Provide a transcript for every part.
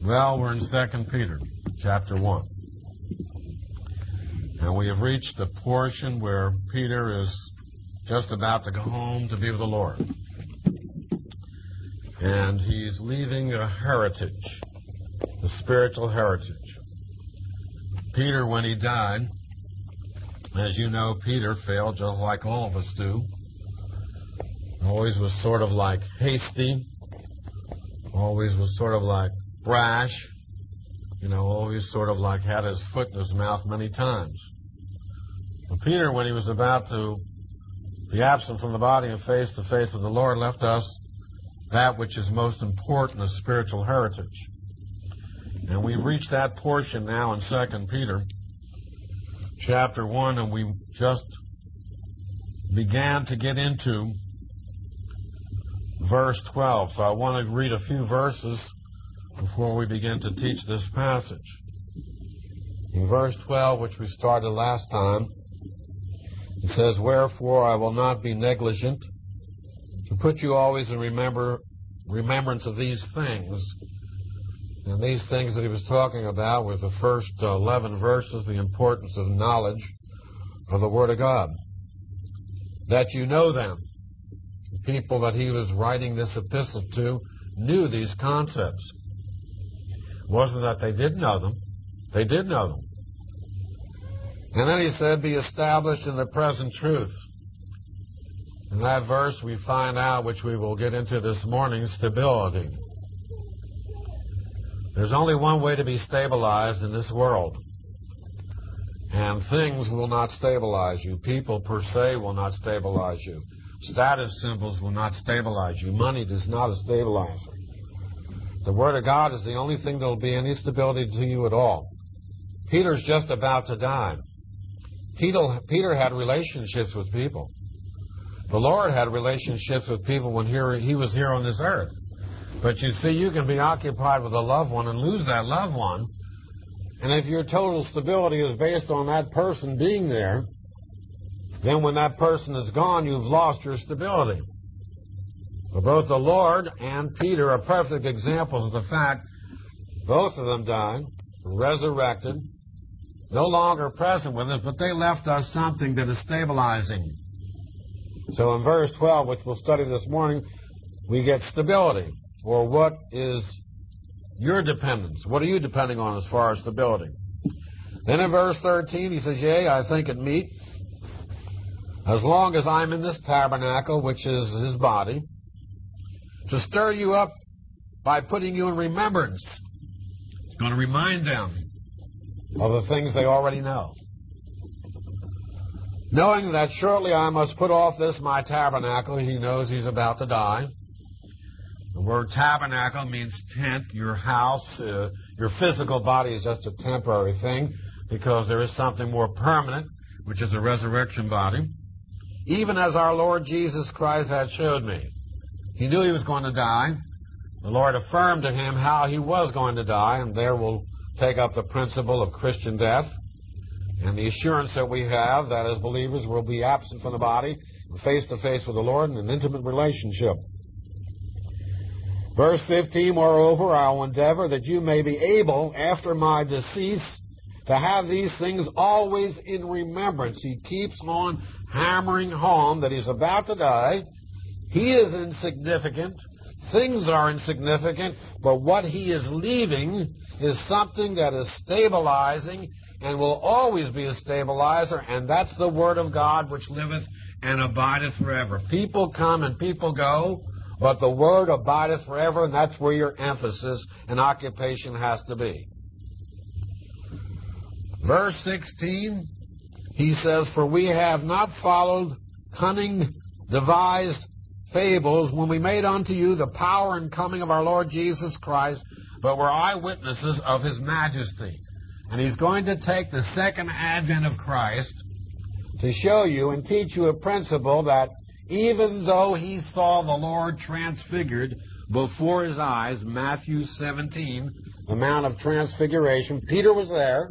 Well, we're in 2 Peter, chapter 1. And we have reached the portion where Peter is just about to go home to be with the Lord. And he's leaving a heritage, a spiritual heritage. Peter, when he died, as you know, Peter failed just like all of us do. Always was sort of like hasty. Always was sort of like brash. Always sort of like had his foot in his mouth many times. Well, Peter, when he was about to be absent from the body and face to face with the Lord, left us that which is most important, a spiritual heritage. And we've reached that portion now in 2 Peter chapter 1, and we just began to get into verse 12. So I want to read a few verses before we begin to teach this passage. In verse 12, which we started last time, it says, "Wherefore I will not be negligent to put you always in remembrance of these things." And these things that he was talking about were the first 11 verses, the importance of knowledge of the Word of God. That you know them. The people that he was writing this epistle to knew these concepts. It wasn't that they didn't know them. They did know them. And then he said, "Be established in the present truth." In that verse we find out, which we will get into this morning, stability. There's only one way to be stabilized in this world. And things will not stabilize you. People per se will not stabilize you. Status symbols will not stabilize you. Money is not a stabilizer. The Word of God is the only thing that will be any stability to you at all. Peter's just about to die. Peter had relationships with people. The Lord had relationships with people when he was here on this earth. But you see, you can be occupied with a loved one and lose that loved one. And if your total stability is based on that person being there, then when that person is gone, you've lost your stability. But both the Lord and Peter are perfect examples of the fact both of them died, resurrected, no longer present with us, but they left us something that is stabilizing. So in verse 12, which we'll study this morning, we get stability. Or what is your dependence? What are you depending on as far as stability? Then in verse 13, he says, "Yea, I think it meet, as long as I'm in this tabernacle, which is his body, to stir you up by putting you in remembrance." It's going to remind them of the things they already know. "Knowing that shortly I must put off this my tabernacle," he knows he's about to die. The word tabernacle means tent, your house. Your physical body is just a temporary thing because there is something more permanent, which is a resurrection body. "Even as our Lord Jesus Christ had showed me." He knew he was going to die. The Lord affirmed to him how he was going to die, and there we'll take up the principle of Christian death and the assurance that we have that as believers we'll be absent from the body, face to face with the Lord in an intimate relationship. Verse 15, "Moreover, I will endeavor that you may be able, after my decease, to have these things always in remembrance." He keeps on hammering home that he's about to die. He is insignificant. Things are insignificant. But what he is leaving is something that is stabilizing and will always be a stabilizer, and that's the Word of God, which liveth and abideth forever. People come and people go, but the Word abideth forever, and that's where your emphasis and occupation has to be. Verse 16, he says, "For we have not followed cunning devised fables when we made unto you the power and coming of our Lord Jesus Christ, but were eyewitnesses of his majesty." And he's going to take the second advent of Christ to show you and teach you a principle that even though he saw the Lord transfigured before his eyes, Matthew 17, the Mount of Transfiguration, Peter was there.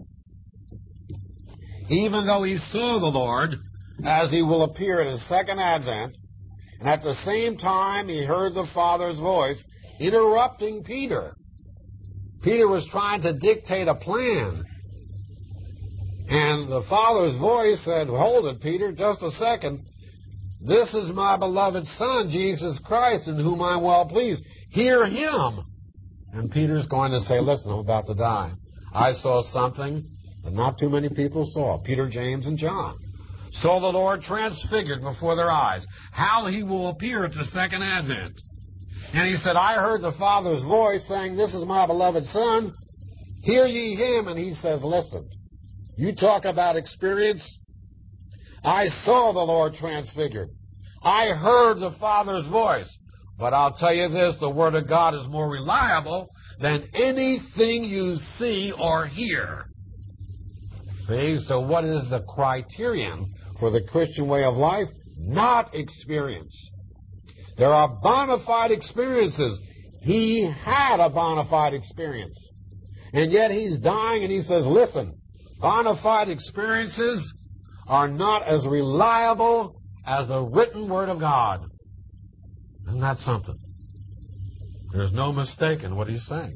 Even though he saw the Lord, as he will appear at his second advent, and at the same time he heard the Father's voice interrupting Peter Peter was trying to dictate a plan. And the Father's voice said, hold it, Peter, just a second. This is my beloved Son, Jesus Christ, in whom I'm well pleased. Hear him. And Peter's going to say, listen, I'm about to die. I saw something that not too many people saw. Peter, James, and John saw the Lord transfigured before their eyes. How he will appear at the second advent. And he said, I heard the Father's voice saying, this is my beloved Son. Hear ye him. And he says, listen, you talk about experience. I saw the Lord transfigured. I heard the Father's voice. But I'll tell you this, the Word of God is more reliable than anything you see or hear. See, so what is the criterion for the Christian way of life? Not experience. There are bona fide experiences. He had a bona fide experience. And yet he's dying and he says, listen, bona fide experiences are not as reliable as the written Word of God. Isn't that something? There's no mistake in what he's saying.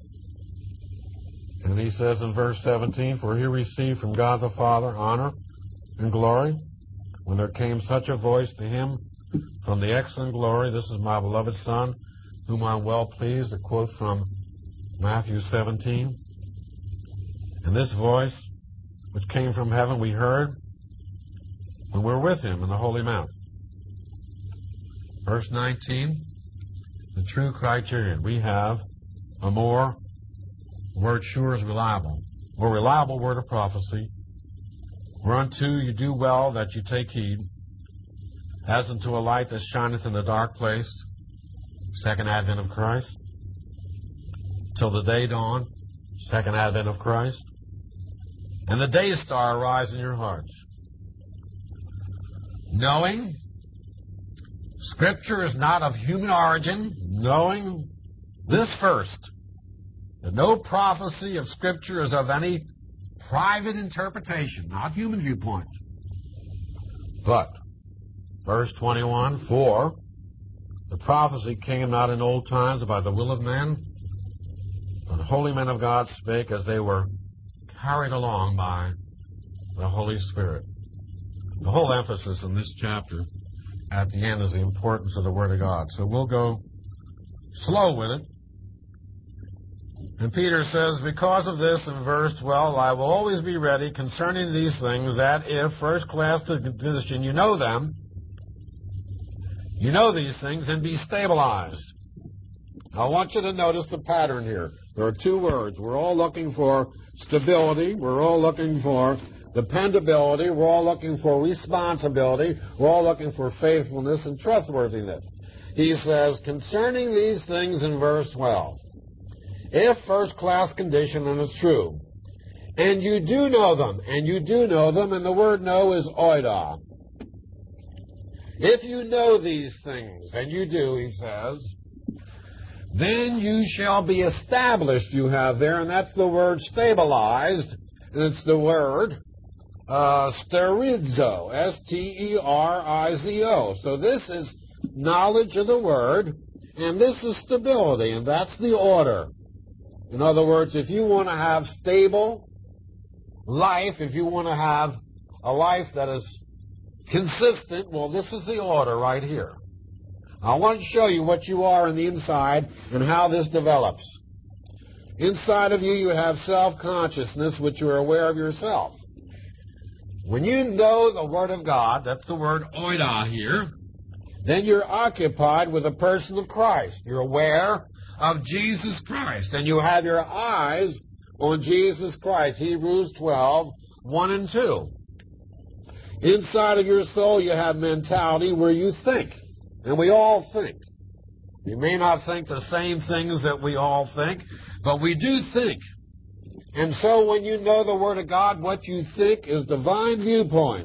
And he says in verse 17, for he received from God the Father honor and glory when there came such a voice to him from the excellent glory, this is my beloved Son, whom I'm well pleased, a quote from Matthew 17. And this voice, which came from heaven, we heard when we were with him in the Holy Mount. Verse 19, the true criterion. We have a more, the word sure is reliable, more reliable word of prophecy, whereunto you do well that you take heed, as unto a light that shineth in a dark place, second advent of Christ, till the day dawn, second advent of Christ, and the day star arise in your hearts. Knowing Scripture is not of human origin, knowing this first, that no prophecy of Scripture is of any private interpretation, not human viewpoint. But, verse 21, for the prophecy came not in old times by the will of man, but holy men of God spake as they were carried along by the Holy Spirit. The whole emphasis in this chapter at the end is the importance of the Word of God. So we'll go slow with it. And Peter says, because of this, in verse 12, I will always be ready concerning these things, that if first-class condition, you know them, you know these things, and be stabilized. I want you to notice the pattern here. There are two words. We're all looking for stability. We're all looking for dependability. We're all looking for responsibility. We're all looking for faithfulness and trustworthiness. He says, concerning these things in verse 12, if first-class condition, and it's true, and you do know them, and the word know is oida. If you know these things, and you do, he says, then you shall be established, you have there, and that's the word stabilized, and it's the word sterizo, S-T-E-R-I-Z-O. So this is knowledge of the word, and this is stability, and that's the order. In other words, if you want to have stable life, if you want to have a life that is consistent, well, this is the order right here. I want to show you what you are in the inside and how this develops. Inside of you, you have self-consciousness, which you are aware of yourself. When you know the Word of God, that's the word oida here, then you're occupied with the person of Christ. You're aware of Jesus Christ, and you have your eyes on Jesus Christ. Hebrews 12, 1 and 2. Inside of your soul, you have mentality where you think, and we all think. You may not think the same things that we all think, but we do think. And so when you know the Word of God, what you think is divine viewpoint.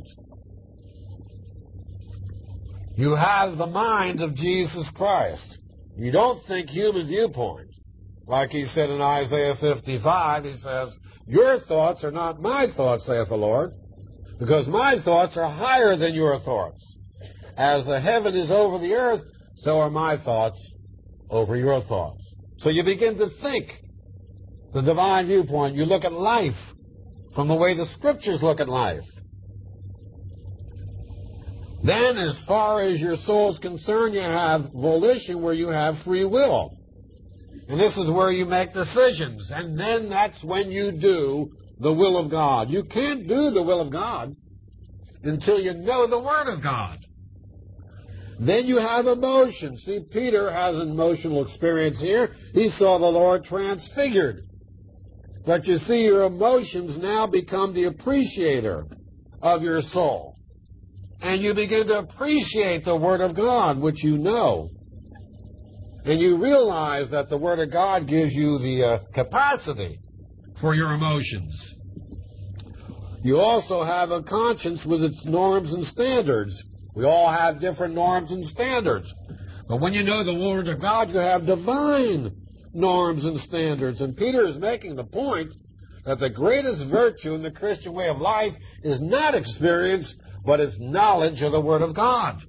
You have the mind of Jesus Christ. You don't think human viewpoint. Like he said in Isaiah 55, he says, your thoughts are not my thoughts, saith the Lord, because my thoughts are higher than your thoughts. As the heaven is over the earth, so are my thoughts over your thoughts. So you begin to think. the divine viewpoint. You look at life from the way the Scriptures look at life. Then, as far as your soul is concerned, you have volition, where you have free will. And this is where you make decisions. And then that's when you do the will of God. You can't do the will of God until you know the Word of God. Then you have emotion. See, Peter has an emotional experience here. He saw the Lord transfigured. But you see, your emotions now become the appreciator of your soul. And you begin to appreciate the Word of God, which you know. And you realize that the Word of God gives you the capacity for your emotions. You also have a conscience with its norms and standards. We all have different norms and standards. But when you know the Word of God, you have divine norms and standards. And Peter is making the point that the greatest virtue in the Christian way of life is not experience, but it's knowledge of the Word of God.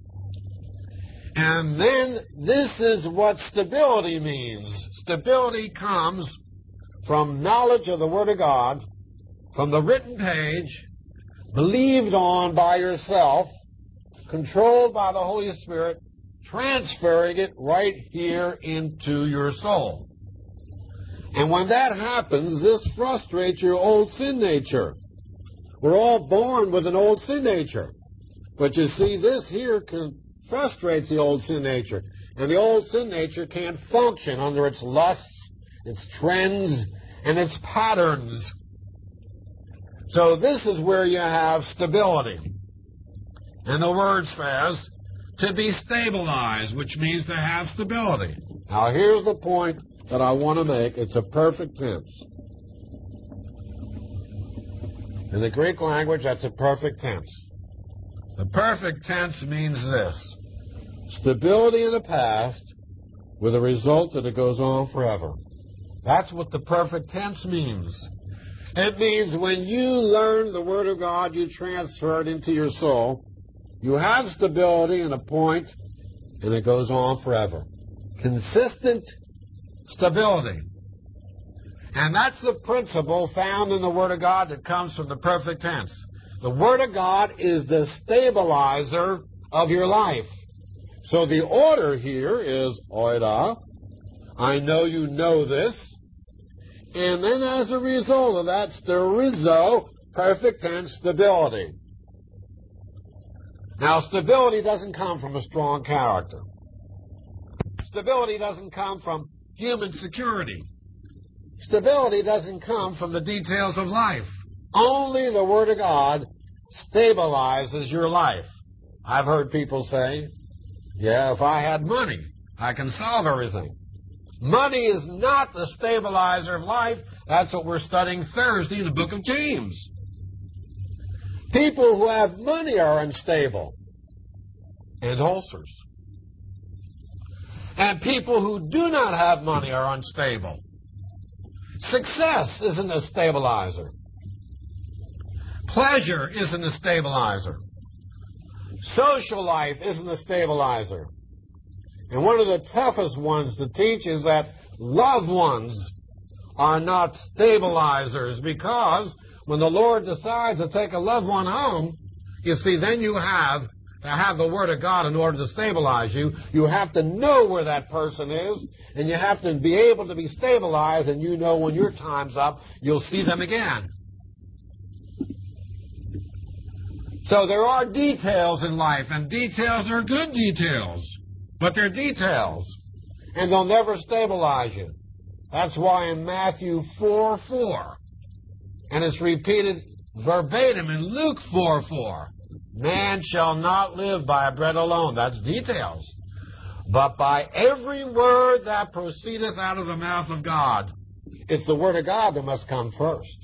And then this is what stability means. Stability comes from knowledge of the Word of God, from the written page, believed on by yourself, controlled by the Holy Spirit, transferring it right here into your soul. And when that happens, this frustrates your old sin nature. We're all born with an old sin nature. But you see, this here frustrates the old sin nature. And the old sin nature can't function under its lusts, its trends, and its patterns. So this is where you have stability. And the word says to be stabilized, which means to have stability. Now here's the point that I want to make. It's a perfect tense. In the Greek language, that's a perfect tense. The perfect tense means this: stability in the past with a result that it goes on forever. That's what the perfect tense means. It means when you learn the Word of God, you transfer it into your soul. You have stability in a point, and it goes on forever. Consistent stability. And that's the principle found in the Word of God that comes from the perfect tense. The Word of God is the stabilizer of your life. So the order here is oida. I know you know this. And then as a result of that, sterizo, perfect tense, stability. Now, stability doesn't come from a strong character. Stability doesn't come from human security. Stability doesn't come from the details of life. Only the Word of God stabilizes your life. I've heard people say, yeah, if I had money, I can solve everything. Money is not the stabilizer of life. That's what we're studying Thursday in the book of James. People who have money are unstable. And ulcers. And people who do not have money are unstable. Success isn't a stabilizer. Pleasure isn't a stabilizer. Social life isn't a stabilizer. And one of the toughest ones to teach is that loved ones are not stabilizers, because when the Lord decides to take a loved one home, you see, then you have to have the Word of God in order to stabilize you. You have to know where that person is, and you have to be able to be stabilized, and you know when your time's up, you'll see them again. So there are details in life, and details are good details, but they're details, and they'll never stabilize you. That's why in Matthew 4:4, and it's repeated verbatim in Luke 4:4, man shall not live by bread alone. That's details. But by every word that proceedeth out of the mouth of God. It's the Word of God that must come first.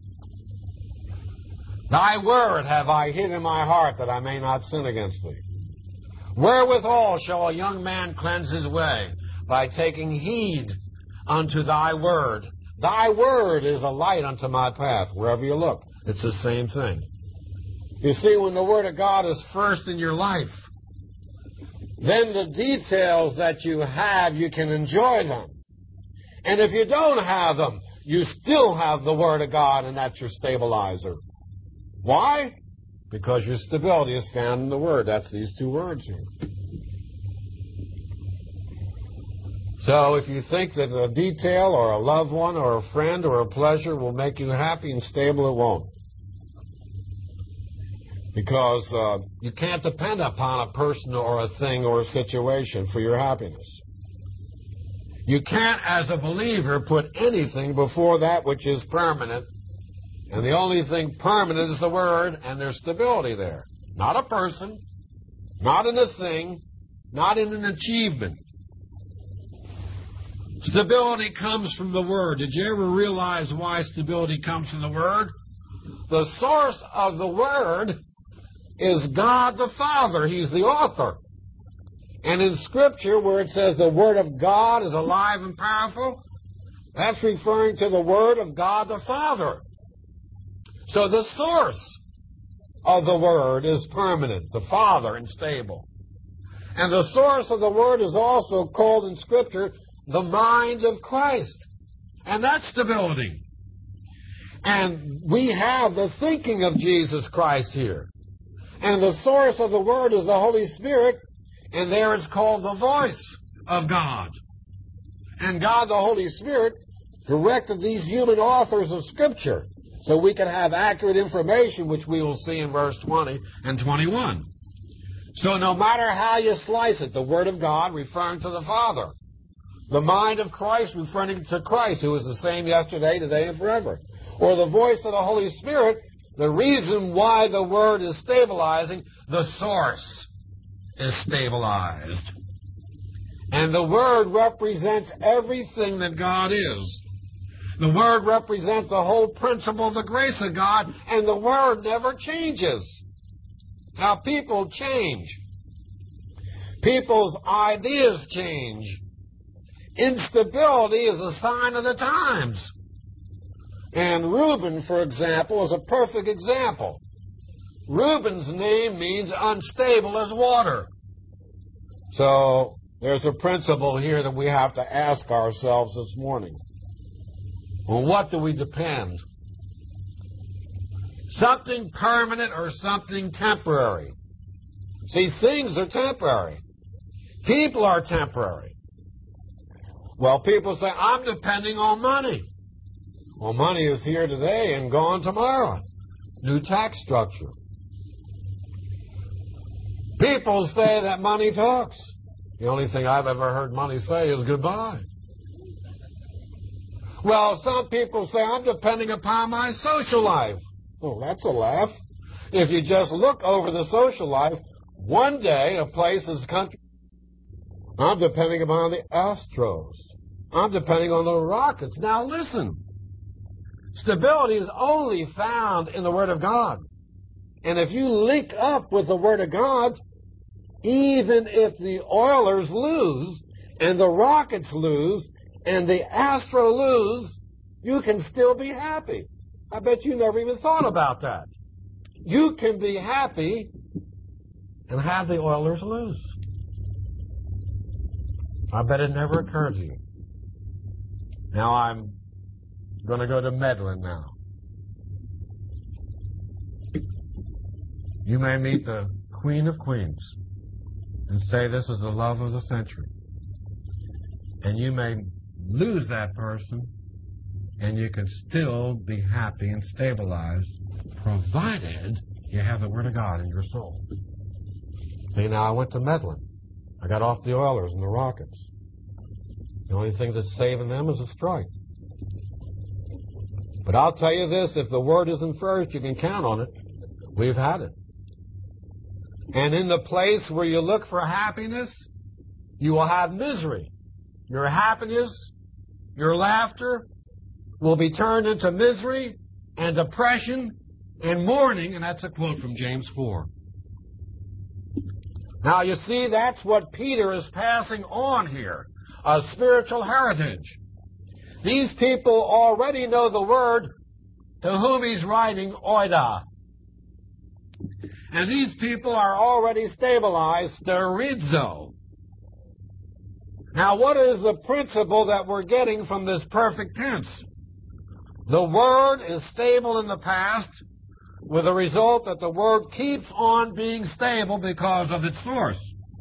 Thy word have I hid in my heart, that I may not sin against thee. Wherewithal shall a young man cleanse his way? By taking heed unto thy word. Thy word is a light unto my path. Wherever you look, it's the same thing. You see, when the Word of God is first in your life, then the details that you have, you can enjoy them. And if you don't have them, you still have the Word of God, and that's your stabilizer. Why? Because your stability is found in the Word. That's these two words here. So if you think that a detail or a loved one or a friend or a pleasure will make you happy and stable, it won't. Because you can't depend upon a person or a thing or a situation for your happiness. You can't, as a believer, put anything before that which is permanent. And the only thing permanent is the Word, and there's stability there. Not a person, not in a thing, not in an achievement. Stability comes from the Word. Did you ever realize why stability comes from the Word? The source of the Word is God the Father. He's the author. And in Scripture, where it says the Word of God is alive and powerful, that's referring to the Word of God the Father. So the source of the Word is permanent, the Father, and stable. And the source of the Word is also called in Scripture the mind of Christ. And that's stability. And we have the thinking of Jesus Christ here. And the source of the Word is the Holy Spirit, and there it's called the voice of God. And God, the Holy Spirit, directed these human authors of Scripture so we can have accurate information, which we will see in verse 20 and 21. So no matter how you slice it, the Word of God referring to the Father, the mind of Christ referring to Christ, who is the same yesterday, today, and forever, or the voice of the Holy Spirit, the reason why the Word is stabilizing, the source is stabilized. And the Word represents everything that God is. The Word represents the whole principle of the grace of God, and the Word never changes. Now, people change. People's ideas change. Instability is a sign of the times. And Reuben, for example, is a perfect example. Reuben's name means unstable as water. So there's a principle here that we have to ask ourselves this morning. On what do we depend? Something permanent or something temporary? See, things are temporary. People are temporary. Well, people say, I'm depending on money. Well, money is here today and gone tomorrow. New tax structure. People say that money talks. The only thing I've ever heard money say is goodbye. Well, some people say, I'm depending upon my social life. Well, that's a laugh. If you just look over the social life, one day a place is country. I'm depending upon the Astros. I'm depending on the Rockets. Now listen. Stability is only found in the Word of God. And if you link up with the Word of God, even if the Oilers lose and the Rockets lose and the Astros lose, you can still be happy. I bet you never even thought about that. You can be happy and have the Oilers lose. I bet it never occurred to you. Now I'm going to go to Medlin now. You may meet the Queen of Queens and say this is the love of the century. And you may lose that person and you can still be happy and stabilized provided you have the Word of God in your soul. See, now I went to Medlin. I got off the Oilers and the Rockets. The only thing that's saving them is a strike. But I'll tell you this, if the Word isn't first, you can count on it. We've had it. And in the place where you look for happiness, you will have misery. Your happiness, your laughter will be turned into misery and depression and mourning, and that's a quote from James 4. Now, you see, that's what Peter is passing on here, a spiritual heritage. These people already know the Word to whom he's writing, oida. And these people are already stabilized, sterizo. Now, what is the principle that we're getting from this perfect tense? The Word is stable in the past, with the result that the Word keeps on being stable because of its source.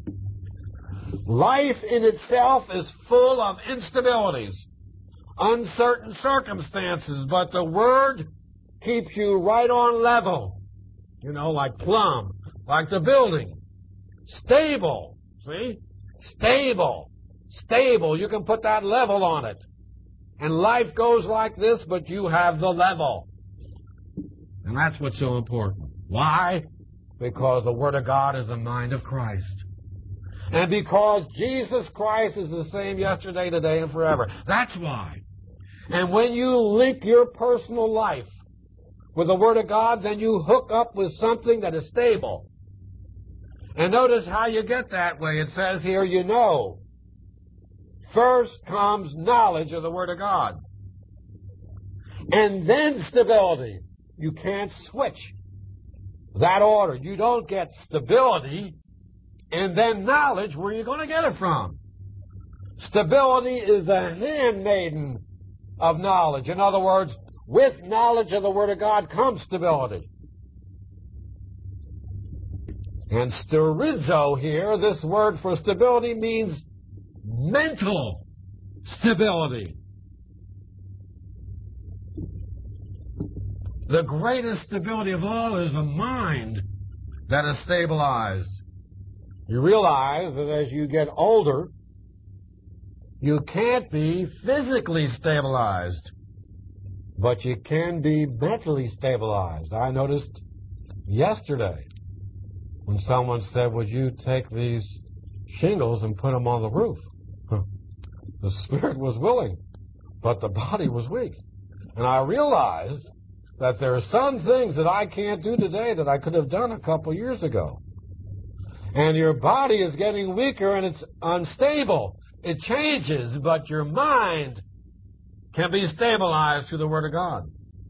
Life in itself is full of instabilities, uncertain circumstances, but the Word keeps you right on level, like plumb, like the building. Stable, see? Stable. You can put that level on it. And life goes like this, but you have the level. And that's what's so important. Why? Because the Word of God is the mind of Christ. And because Jesus Christ is the same yesterday, today, and forever. That's why. And when you link your personal life with the Word of God, then you hook up with something that is stable. And notice how you get that way. It says here, First comes knowledge of the Word of God. And then stability. You can't switch that order. You don't get stability and then knowledge. Where are you going to get it from? Stability is the handmaiden of knowledge. In other words, with knowledge of the Word of God comes stability. And sterizo here, this word for stability means mental stability. The greatest stability of all is a mind that is stabilized. You realize that as you get older, you can't be physically stabilized, but you can be mentally stabilized. I noticed yesterday when someone said, would you take these shingles and put them on the roof? The spirit was willing, but the body was weak. And I realized that there are some things that I can't do today that I could have done a couple years ago. And your body is getting weaker and it's unstable. It changes, but your mind can be stabilized through the Word of God.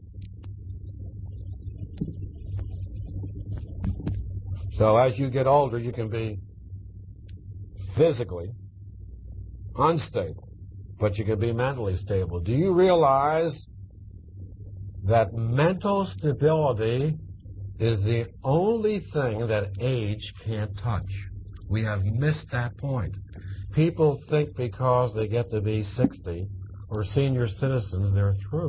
So as you get older, you can be physically unstable, but you can be mentally stable. Do you realize that mental stability is the only thing that age can't touch? We have missed that point. People think because they get to be 60 or senior citizens, they're through.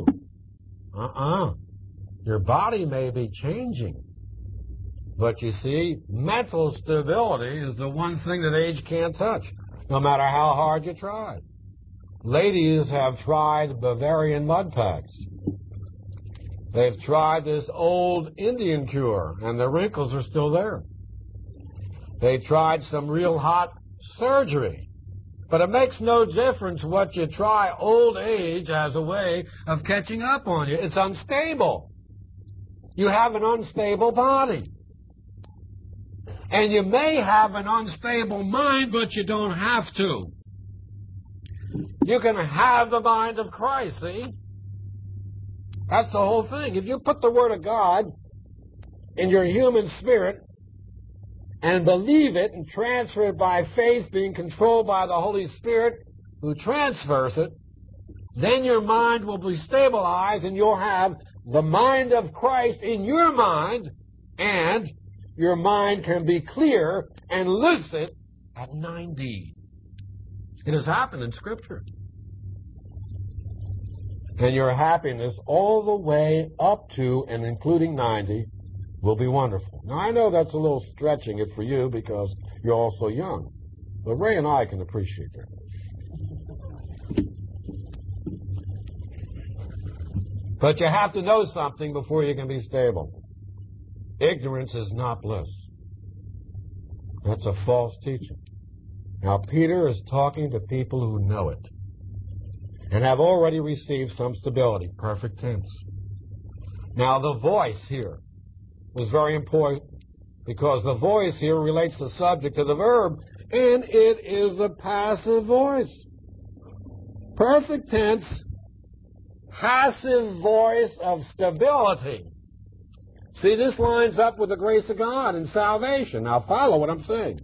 Your body may be changing, but you see, mental stability is the one thing that age can't touch, no matter how hard you try. Ladies have tried Bavarian mud packs. They've tried this old Indian cure, and the wrinkles are still there. They tried some real hot surgery. But it makes no difference what you try. Old age has a way of catching up on you. It's unstable. You have an unstable body. And you may have an unstable mind, but you don't have to. You can have the mind of Christ, see? That's the whole thing. If you put the Word of God in your human spirit and believe it and transfer it by faith, being controlled by the Holy Spirit who transfers it, then your mind will be stabilized and you'll have the mind of Christ in your mind, and your mind can be clear and lucid at 90. It has happened in Scripture. And your happiness all the way up to and including 90 will be wonderful. Now, I know that's a little stretching it for you because you're all so young. But Ray and I can appreciate that. But you have to know something before you can be stable. Ignorance is not bliss. That's a false teaching. Now, Peter is talking to people who know it and have already received some stability, perfect tense. Now, the voice here was very important because the voice here relates the subject to the verb, and it is a passive voice. Perfect tense, passive voice of stability. See, this lines up with the grace of God and salvation. Now, follow what I'm saying.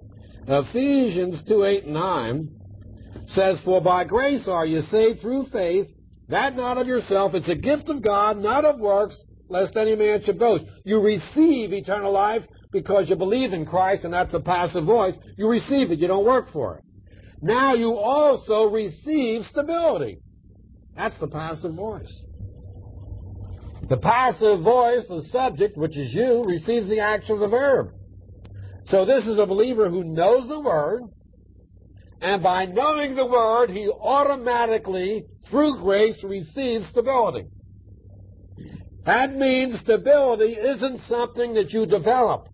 Ephesians 2:8 and 9 says, "For by grace are you saved through faith, That not of yourself. It's a gift of God, not of works, lest any man should boast. You receive eternal life because you believe in Christ, and that's a passive voice. You receive it. You don't work for it. Now you also receive stability. That's the passive voice. The passive voice, the subject, which is you, receives the action of the verb. So this is a believer who knows the Word, and by knowing the Word, he automatically, through grace, receives stability. That means stability isn't something that you develop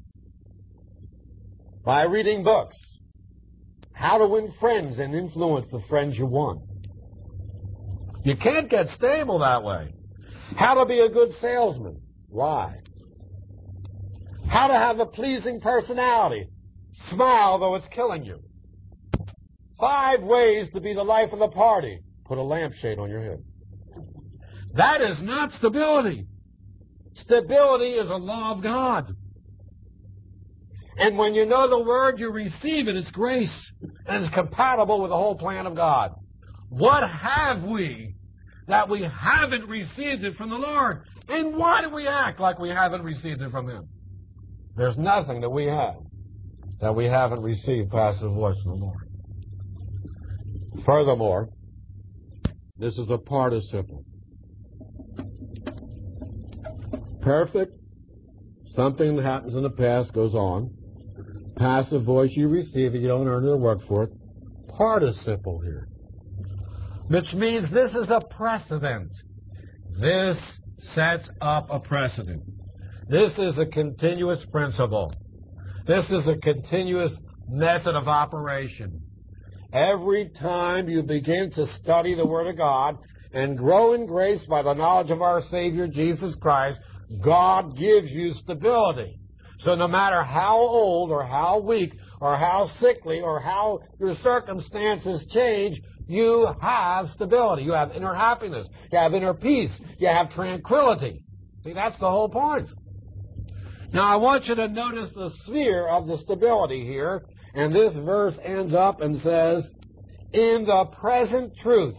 by reading books. How to win friends and influence the friends you want. You can't get stable that way. How to be a good salesman. Why? How to have a pleasing personality. Smile though it's killing you. 5 ways to be the life of the party. Put a lampshade on your head. That is not stability. Stability is a law of God. And when you know the Word, you receive it. It's grace. And it's compatible with the whole plan of God. What have we that we haven't received it from the Lord? And why do we act like we haven't received it from Him? There's nothing that we have that we haven't received passive voice from the Lord. Furthermore, this is a participle. Perfect, something that happens in the past goes on. Passive voice, you receive it, you don't earn it or work for it. Participle here. Which means this is a precedent. This sets up a precedent. This is a continuous principle. This is a continuous method of operation. Every time you begin to study the Word of God and grow in grace by the knowledge of our Savior Jesus Christ, God gives you stability. So no matter how old or how weak or how sickly or how your circumstances change, you have stability. You have inner happiness. You have inner peace. You have tranquility. See, that's the whole point. Now, I want you to notice the sphere of the stability here. And this verse ends up and says, in the present truth.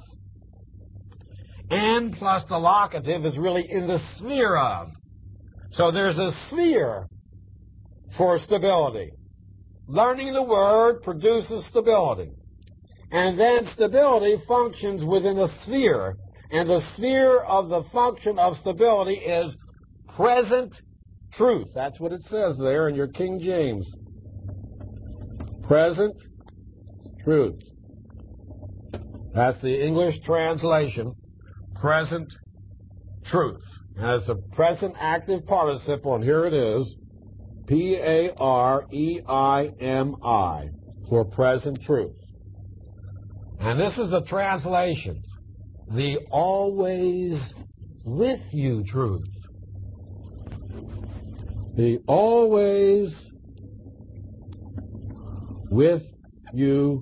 And plus the locative is really in the sphere of. So there's a sphere for stability. Learning the Word produces stability. And then stability functions within a sphere. And the sphere of the function of stability is present truth. That's what it says there in your King James. Present truth. That's the English translation. Present truth. And it's a present active participle, and here it is. P-A-R-E-I-M-I, for present truth. And this is the translation. The always with you truth. The always with you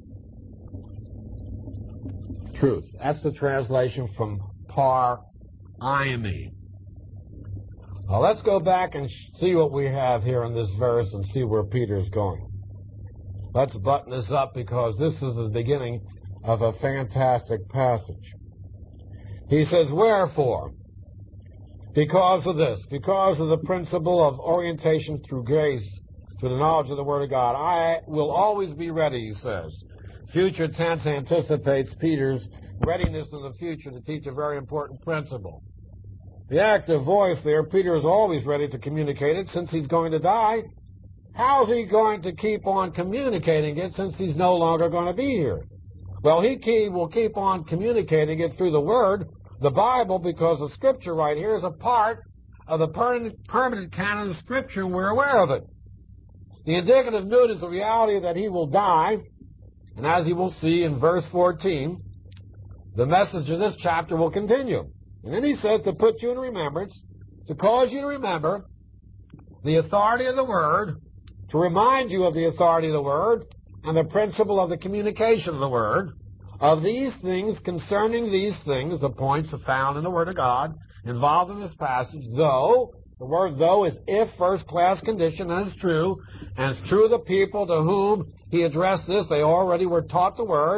truth. That's the translation from par-I-M-E. Now let's go back and see what we have here in this verse and see where Peter's going. Let's button this up because this is the beginning of a fantastic passage. He says, wherefore? Because of this, because of the principle of orientation through grace, through the knowledge of the Word of God, I will always be ready, he says. Future tense anticipates Peter's readiness in the future to teach a very important principle. The active voice there, Peter is always ready to communicate it since he's going to die. How is he going to keep on communicating it since he's no longer going to be here? Well, he will keep on communicating it through the Word, the Bible, because the Scripture right here is a part of the permanent canon of Scripture, and we're aware of it. The indicative mood is the reality that he will die, and as you will see in verse 14, the message of this chapter will continue. And then he says to put you in remembrance, to cause you to remember the authority of the Word, to remind you of the authority of the Word, and the principle of the communication of the Word, of these things, concerning these things, the points are found in the Word of God, involved in this passage, though, the word though is if, first-class condition, and it's true, and it's true of the people to whom he addressed this. They already were taught the Word.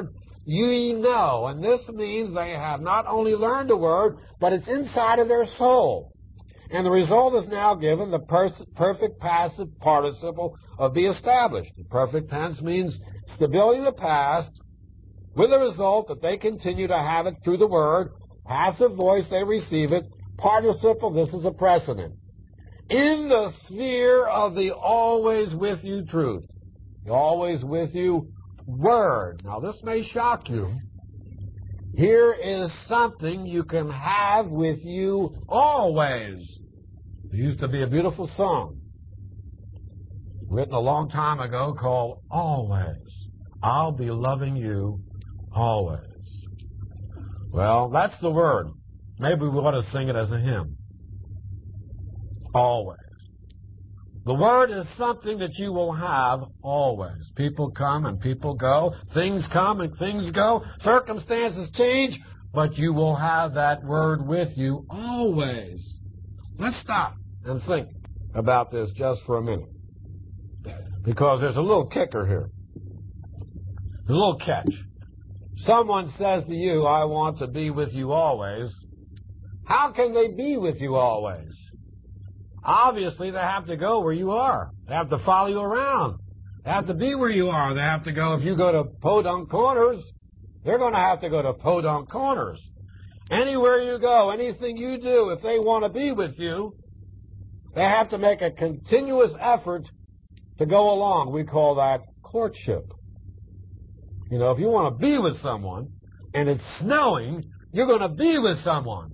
ye know. And this means they have not only learned the word, but it's inside of their soul. And the result is now given the perfect passive participle of be established. The perfect tense means stability of the past, with the result that they continue to have it through the word. Passive voice, they receive it. Participle, this is a precedent. In the sphere of the always with you truth. The always with you word. Now this may shock you. Here is something you can have with you always. There used to be a beautiful song written a long time ago called Always. I'll be loving you always. Well, that's the word. Maybe we ought to sing it as a hymn. Always. The word is something that you will have always. People come and people go. Things come and things go. Circumstances change, but you will have that word with you always. Let's stop and think about this just for a minute. Because there's a little kicker here. A little catch. Someone says to you, I want to be with you always. How can they be with you always? Obviously, they have to go where you are. They have to follow you around. They have to be where you are. They have to go. If you go to Podunk Corners, they're going to have to go to Podunk Corners. Anywhere you go, anything you do, if they want to be with you, they have to make a continuous effort to go along. We call that courtship. You know, if you want to be with someone and it's snowing, you're going to be with someone.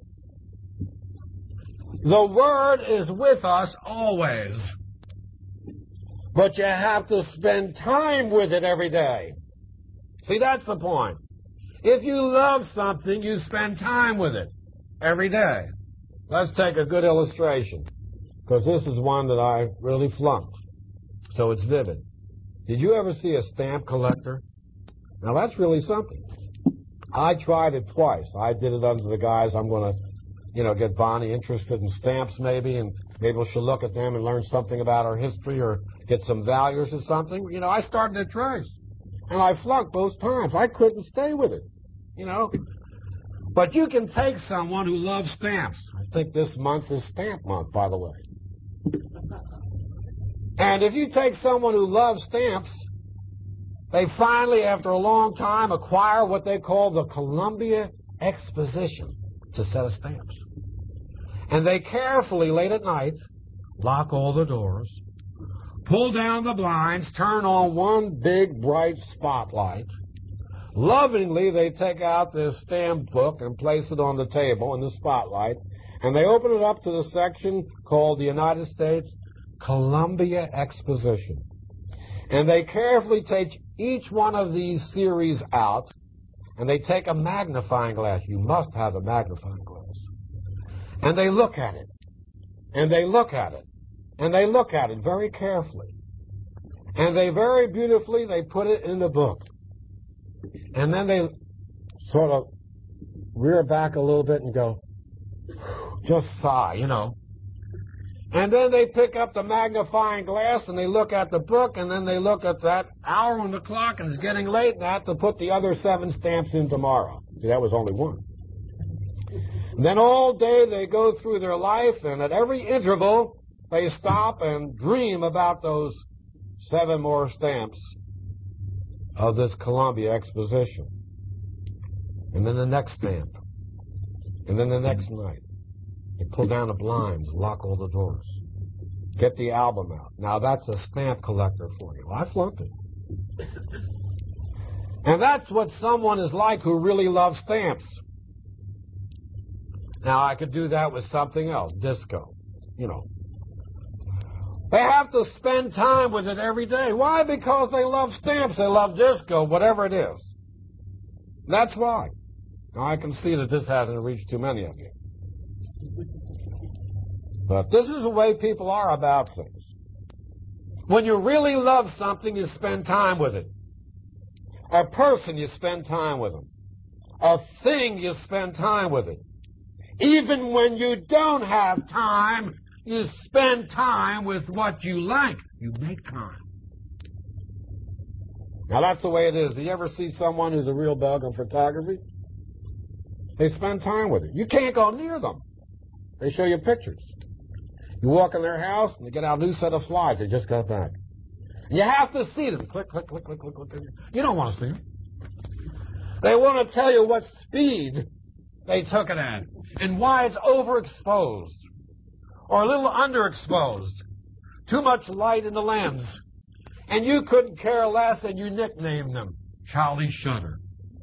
The word is with us always. But you have to spend time with it every day. See, that's the point. If you love something, you spend time with it every day. Let's take a good illustration, because this is one that I really flunked. So it's vivid. Did you ever see a stamp collector? Now, that's really something. I tried it twice. I did it under the guise I'm going to get Bonnie interested in stamps maybe, and maybe she'll look at them and learn something about our history or get some values or something. I started it twice, and I flunked both times. I couldn't stay with it, But you can take someone who loves stamps. I think this month is Stamp Month, by the way. And if you take someone who loves stamps, they finally, after a long time, acquire what they call the Columbia Exposition. It's a set of stamps. And they carefully, late at night, lock all the doors, pull down the blinds, turn on one big bright spotlight. Lovingly, they take out this stamp book and place it on the table in the spotlight, and they open it up to the section called the United States Columbia Exposition. And they carefully take each one of these series out, and they take a magnifying glass. You must have a magnifying glass. And they look at it. And they look at it. And they look at it very carefully. And they very beautifully, they put it in the book. And then they sort of rear back a little bit and go, just sigh, And then they pick up the magnifying glass and they look at the book, and then they look at that hour on the clock, and it's getting late, and I have to put the other 7 stamps in tomorrow. See, that was only one. And then all day they go through their life, and at every interval they stop and dream about those 7 more stamps of this Columbia Exposition. And then the next stamp. And then the next night. They pull down the blinds, lock all the doors. Get the album out. Now that's a stamp collector for you. I flunked it. And that's what someone is like who really loves stamps. Now I could do that with something else, disco, They have to spend time with it every day. Why? Because they love stamps, they love disco, whatever it is. That's why. Now I can see that this hasn't reached too many of you. But this is the way people are about things. When you really love something, you spend time with it. A person, you spend time with them. A thing, you spend time with it. Even when you don't have time, you spend time with what you like. You make time. Now, that's the way it is. Do you ever see someone who's a real bug on photography? They spend time with it. You can't go near them. They show you pictures. You walk in their house, and they get out a new set of slides. They just got back. And you have to see them. Click, click, click, click, click, click. You don't want to see them. They want to tell you what speed they took it at and why it's overexposed or a little underexposed. Too much light in the lens. And you couldn't care less, and you nicknamed them Charlie Shutter.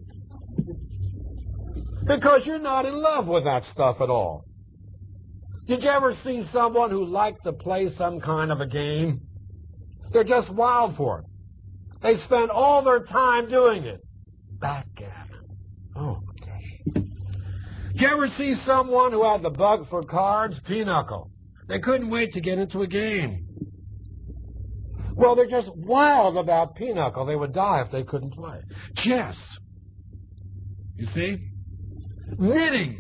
Because you're not in love with that stuff at all. Did you ever see someone who liked to play some kind of a game? They're just wild for it. They spend all their time doing it. Backgammon. Oh, my gosh. Did you ever see someone who had the bug for cards? Pinochle. They couldn't wait to get into a game. Well, they're just wild about pinochle. They would die if they couldn't play. Chess. You see? Knitting.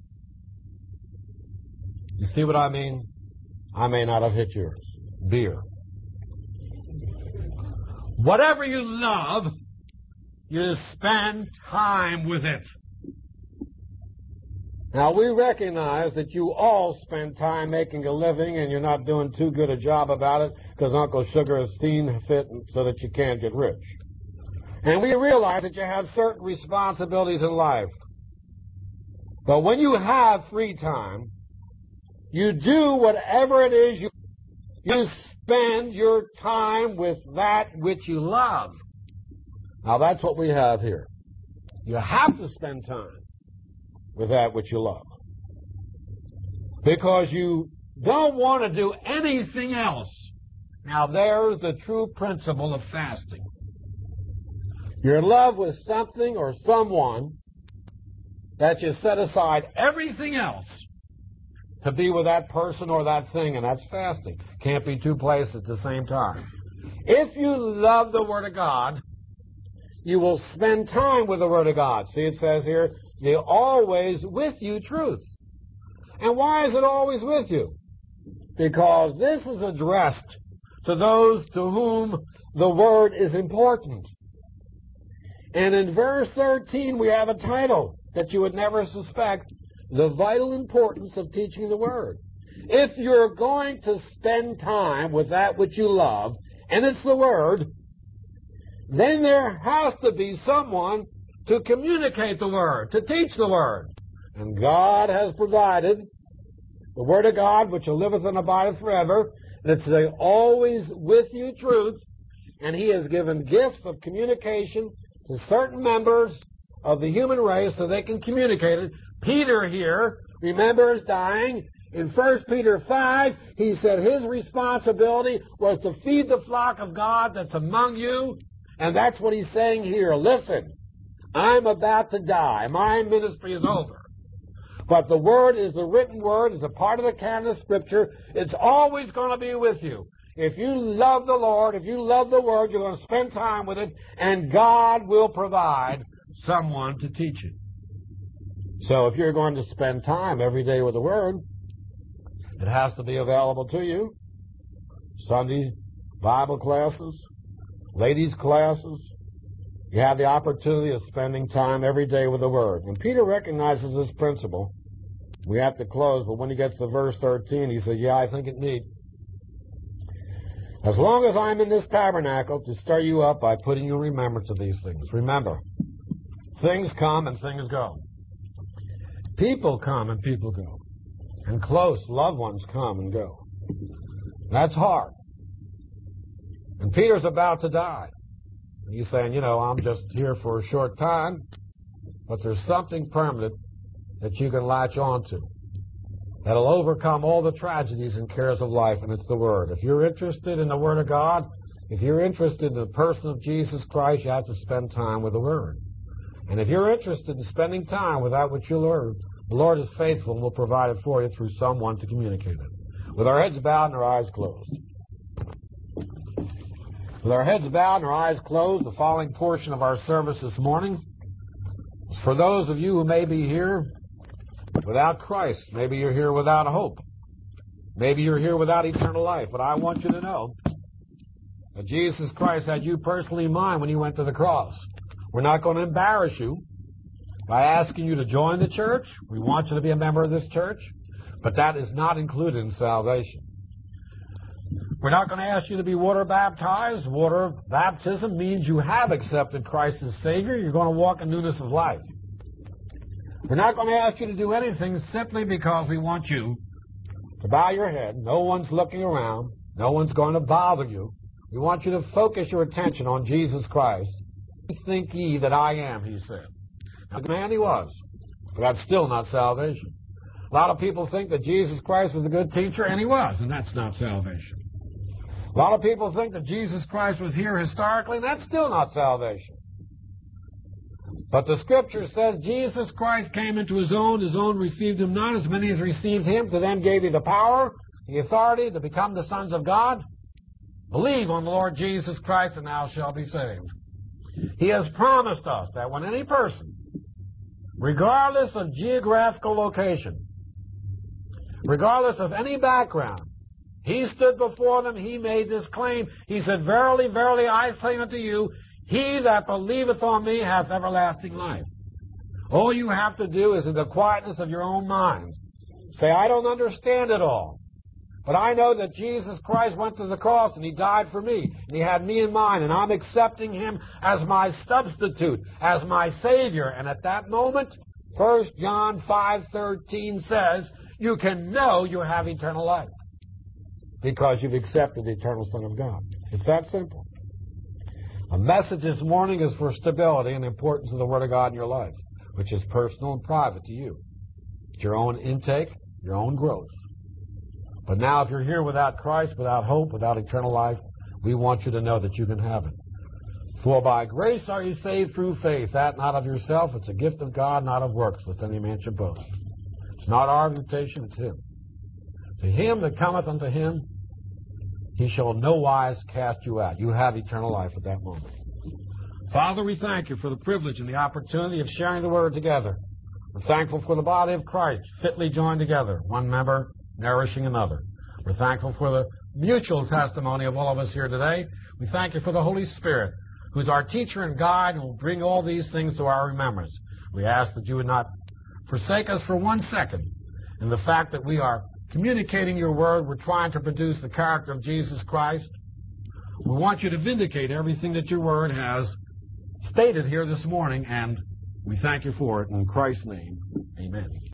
You see what I mean? I may not have hit yours. Beer. Whatever you love, you spend time with it. Now, we recognize that you all spend time making a living and you're not doing too good a job about it because Uncle Sugar has seen fit so that you can't get rich. And we realize that you have certain responsibilities in life. But when you have free time, you do whatever it is you spend your time with that which you love. Now, that's what we have here. You have to spend time with that which you love. Because you don't want to do anything else. Now, there's the true principle of fasting. You're in love with something or someone that you set aside everything else to be with that person or that thing, and that's fasting. Can't be two places at the same time. If you love the Word of God, you will spend time with the Word of God. See, it says here, they're always with you truth. And why is it always with you? Because this is addressed to those to whom the Word is important. And in verse 13, we have a title that you would never suspect, the vital importance of teaching the Word. If you're going to spend time with that which you love, and it's the Word, then there has to be someone to communicate the Word, to teach the Word. And God has provided the Word of God, which liveth and abideth forever, and it's the always with you truth, and He has given gifts of communication to certain members of the human race so they can communicate it. Peter here, remember, is dying. In 1 Peter 5, he said his responsibility was to feed the flock of God that's among you, and that's what he's saying here. Listen, I'm about to die. My ministry is over. But the Word is the written Word. It's a part of the canon of Scripture. It's always going to be with you. If you love the Lord, if you love the Word, you're going to spend time with it, and God will provide someone to teach it. So if you're going to spend time every day with the Word, it has to be available to you. Sunday Bible classes, ladies' classes. You have the opportunity of spending time every day with the Word. And Peter recognizes this principle. We have to close, but when he gets to verse 13, he says, yeah, I think it neat. As long as I'm in this tabernacle to stir you up by putting you in remembrance of these things. Remember, things come and things go. People come and people go. And close loved ones come and go. That's hard. And Peter's about to die. And he's saying, you know, I'm just here for a short time, but there's something permanent that you can latch on to that'll overcome all the tragedies and cares of life, and it's the Word. If you're interested in the Word of God, if you're interested in the person of Jesus Christ, you have to spend time with the Word. And if you're interested in spending time with that which you learn, the Lord is faithful and will provide it for you through someone to communicate it. With our heads bowed and our eyes closed. With our heads bowed and our eyes closed, the following portion of our service this morning is for those of you who may be here without Christ. Maybe you're here without hope. Maybe you're here without eternal life. But I want you to know that Jesus Christ had you personally in mind when he went to the cross. We're not going to embarrass you by asking you to join the church. We want you to be a member of this church, but that is not included in salvation. We're not going to ask you to be water baptized. Water baptism means you have accepted Christ as Savior. You're going to walk in newness of life. We're not going to ask you to do anything simply because we want you to bow your head. No one's looking around. No one's going to bother you. We want you to focus your attention on Jesus Christ. Think ye that I am, he said. Now, the man he was, but that's still not salvation. A lot of people think that Jesus Christ was a good teacher, and he was, and that's not salvation. A lot of people think that Jesus Christ was here historically, and that's still not salvation. But the Scripture says Jesus Christ came into his own received him not. As many as received him, to them gave he the power, the authority to become the sons of God. Believe on the Lord Jesus Christ, and thou shalt be saved. He has promised us that when any person, regardless of geographical location, regardless of any background, he stood before them, he made this claim. He said, verily, verily, I say unto you, he that believeth on me hath everlasting life. All you have to do is in the quietness of your own mind say, I don't understand it all, but I know that Jesus Christ went to the cross and he died for me, and he had me in mind, and I'm accepting him as my substitute, as my Savior. And at that moment, 1 John 5:13 says, you can know you have eternal life because you've accepted the eternal Son of God. It's that simple. A message this morning is for stability and importance of the Word of God in your life, which is personal and private to you. It's your own intake, your own growth. But now if you're here without Christ, without hope, without eternal life, we want you to know that you can have it. For by grace are you saved through faith, that not of yourself, it's a gift of God, not of works, lest any man should boast. It's not our invitation, it's him. To him that cometh unto him, he shall in no wise cast you out. You have eternal life at that moment. Father, we thank you for the privilege and the opportunity of sharing the Word together. We're thankful for the body of Christ, fitly joined together, one member nourishing another. We're thankful for the mutual testimony of all of us here today. We thank you for the Holy Spirit, who's our teacher and guide, and will bring all these things to our remembrance. We ask that you would not forsake us for 1 second in the fact that we are communicating your word. We're trying to produce the character of Jesus Christ. We want you to vindicate everything that your word has stated here this morning, and we thank you for it. In Christ's name, amen.